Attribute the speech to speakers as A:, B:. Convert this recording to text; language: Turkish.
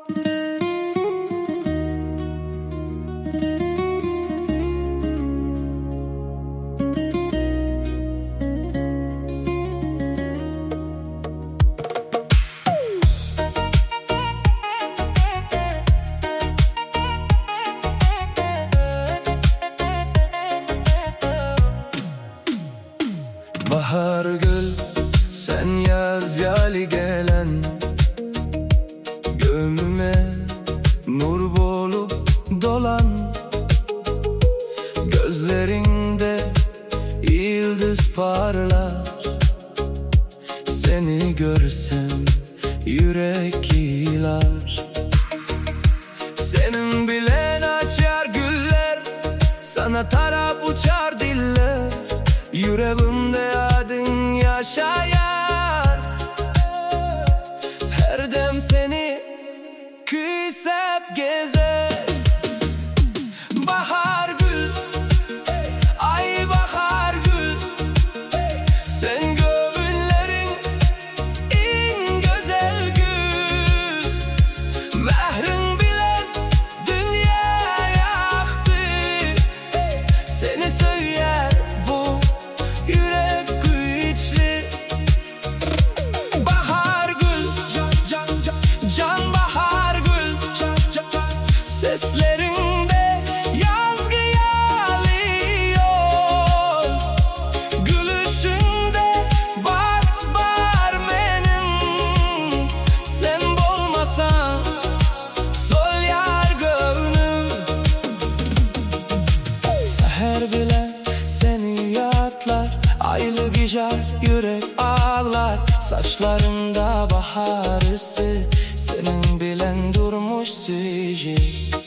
A: Bahar gül, sen yaz yali gelen, göğüme nur bolup dolan. Gözlerinde yıldız parlar, seni görsem yürek yığılar. Senin bilen açar güller, sana taraf uçar diller. Yüreğimde adın yaşayar, her dem seni küsep gezer. Bahar gül, ay bahar gül, sen gönüllerin en güzel gül. Mehrin bilen dünya yaktı, seni söyler bu yürek güçlü. Bahar gül, can bahar gül, seslerinde yazgı yağıyor. Gülüşünde baht var benim, sen olmasan solyar gönlüm. Seher bile seni yatlar, aylı gece yürek ağlar. Saçlarında bahar ısı, senin bilen durmuş süjü.